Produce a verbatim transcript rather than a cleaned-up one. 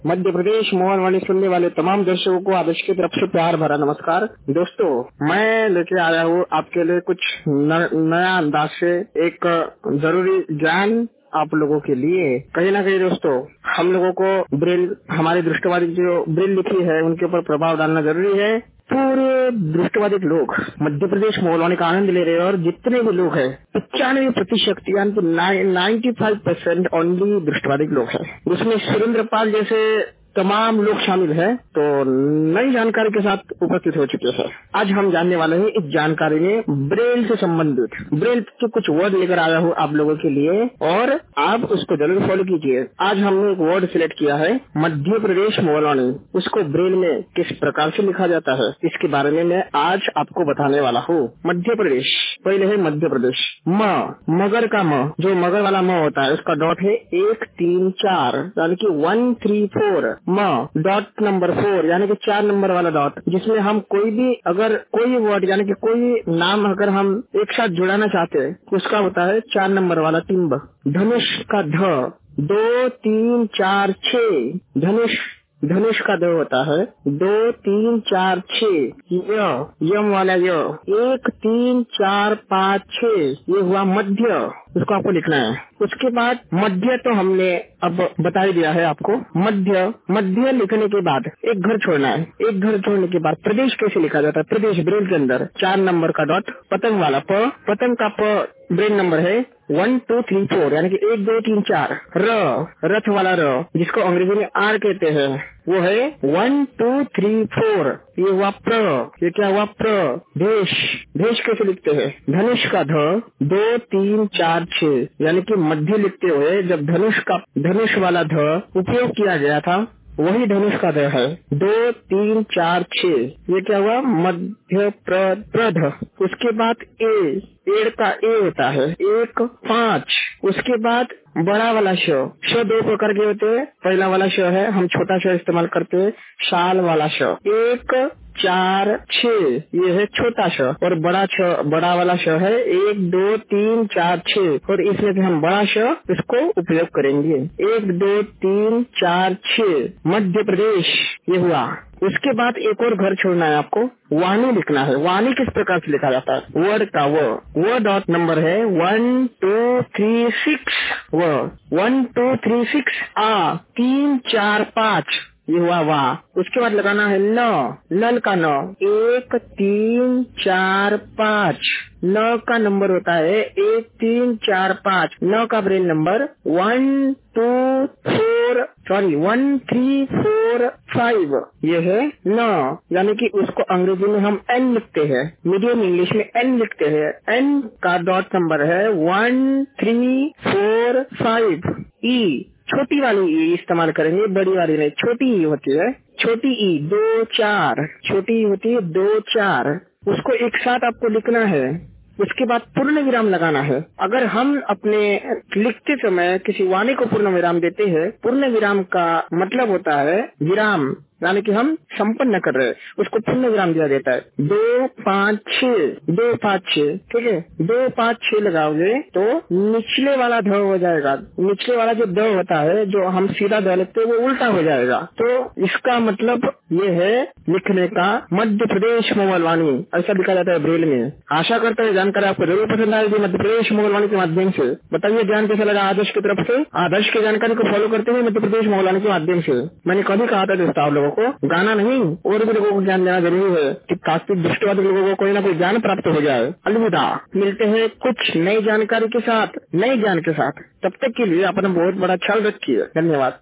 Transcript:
मध्य प्रदेश मोहनवाणी सुनने वाले तमाम दर्शकों को आदर्श की तरफ से प्यार भरा नमस्कार। दोस्तों, मैं लेके आया हूँ आपके लिए कुछ न, नया अंदाज से एक जरूरी ज्ञान आप लोगों के लिए। कहीं ना कहीं दोस्तों, हम लोगों को ब्रेल, हमारी दृष्टिवादी जो ब्रेल लिखी है उनके ऊपर प्रभाव डालना जरूरी है। पूरे दृष्टिवादी लोग मध्य प्रदेश मोहनवाणी का आनंद ले रहे हैं और जितने भी लोग हैं पचानवे प्रतिशत यानी नाइन्टी फाइव परसेंट ओनली दृष्टिवादी लोग हैं, जिसमें सुरेंद्र पाल जैसे तमाम लोग शामिल हैं। तो नई जानकारी के साथ उपस्थित हो चुके हैं। आज हम जानने वाले हैं इस जानकारी में ब्रेल से संबंधित ब्रेल के कुछ वर्ड लेकर आया हूँ आप लोगों के लिए और आप उसको जरूर फॉलो कीजिए। आज हमने एक वर्ड सिलेक्ट किया है मध्य प्रदेश मोहनवाणी। उसको ब्रेल में किस प्रकार से लिखा जाता है इसके बारे में मैं आज आपको बताने वाला हूँ। मध्य प्रदेश, पहले है मध्य प्रदेश। म, मगर का म, जो मगर वाला म होता है उसका डॉट है एक तीन चार यानी कि वन थ्री फोर। म डॉट नंबर फोर यानी कि चार नंबर वाला डॉट, जिसमें हम कोई भी अगर कोई वर्ड यानी कि कोई नाम अगर हम एक साथ जुड़ाना चाहते हैं उसका होता है चार नंबर वाला टिम्ब। धनुष का ध, दो तीन चार छः। धनुष धनुष का दो होता है दो तीन चार छः। य, यम वाला य, एक तीन चार पाँच छः। ये हुआ मध्य, उसको आपको लिखना है। उसके बाद मध्य तो हमने अब बता ही दिया है आपको। मध्य मध्य लिखने के बाद एक घर छोड़ना है। एक घर छोड़ने के बाद प्रदेश कैसे लिखा जाता है? प्रदेश ब्रेल के अंदर चार नंबर का डॉट, पतंग वाला प, पतंग का प ब्रेल नंबर है वन टू थ्री फोर यानी कि एक दो तीन चार। र, रथ वाला र, जिसको अंग्रेजी में आर कहते हैं, वो है वन टू थ्री फोर। ये हुआ प्र। ये क्या हुआ? प्र। भेष, भेष कैसे लिखते हैं? धनुष का ध, दो तीन चार छः यानी कि मध्य लिखते हुए जब धनुष का धनुष वाला ध उपयोग किया गया था वही धनुष का ध है। दो तीन चार छः, ये क्या हुआ? मध्य प्र, प्रध। उसके बाद ए, एड़ का ए होता है एक पाँच। उसके बाद बड़ा वाला श, श दो प्रकार के होते हैं। पहला वाला श है, हम छोटा श इस्तेमाल करते हैं, शाल वाला श। एक चार छः, ये है छोटा श। और बड़ा छ, बड़ा वाला श है एक दो तीन चार छः और इसमें से हम बड़ा श इसको उपयोग करेंगे। एक दो तीन चार छः मध्य प्रदेश, ये हुआ। उसके बाद एक और घर छोड़ना है आपको, वाणी लिखना है। वाणी किस प्रकार से लिखा जाता है? वर्ड का वो वो डॉट नंबर है वन टू थ्री सिक्स। वो वन टू थ्री सिक्स। आ, तीन चार पाँच, ये हुआ वाह। उसके बाद लगाना है ल, लल का न, एक तीन चार पाँच। ल का नंबर होता है एक तीन चार पाँच। न का braille number one two four sorry one three four five. ये है न, यानी कि उसको अंग्रेजी में हम एन लिखते हैं, मीडियम इंग्लिश में एन लिखते हैं। एन का डॉट नंबर है वन थ्री फोर फाइव। ई, छोटी वाली ई इस्तेमाल करेंगे, बड़ी वाली नहीं। छोटी ई होती है, छोटी ई दो चार, छोटी ई होती है दो चार। उसको एक साथ आपको लिखना है। उसके बाद पूर्ण विराम लगाना है। अगर हम अपने लिखते समय किसी वाणी को पूर्ण विराम देते हैं, पूर्ण विराम का मतलब होता है विराम, यानी कि हम संपन्न कर रहे हैं, उसको पूर्ण विराम दिया देता है। दो पाँच छः, दो पाँच छः, ठीक है। दो पाँच छः लगाओगे तो निचले वाला ध हो जाएगा। निचले वाला जो द होता है, जो हम सीधा द लिखते हैं, वो उल्टा हो जाएगा। तो इसका मतलब ये है लिखने का मध्य प्रदेश मोहनवाणी, ऐसा लिखा जाता है ब्रेल में। आशा करता है जानकारी आपको जरूर पसंद आएगी मध्य प्रदेश मोहनवाणी के माध्यम से। बताइए ज्ञान कैसा लगा आदर्श की तरफ से? आदर्श की जानकारी को फॉलो करते हैं मध्य प्रदेश मोहनवाणी के माध्यम से। मैंने कभी कहा था दोस्तों आप लोगों को, गाना नहीं और भी लोगों को ज्ञान देना जरूरी है कि ताकि दृष्टिवादी लोगों को कोई ना कोई ज्ञान प्राप्त हो जाए। अलविदा, मिलते हैं कुछ नई जानकारी के साथ, नए ज्ञान के साथ। तब तक के लिए अपना बहुत बड़ा ख्याल रखिए। धन्यवाद।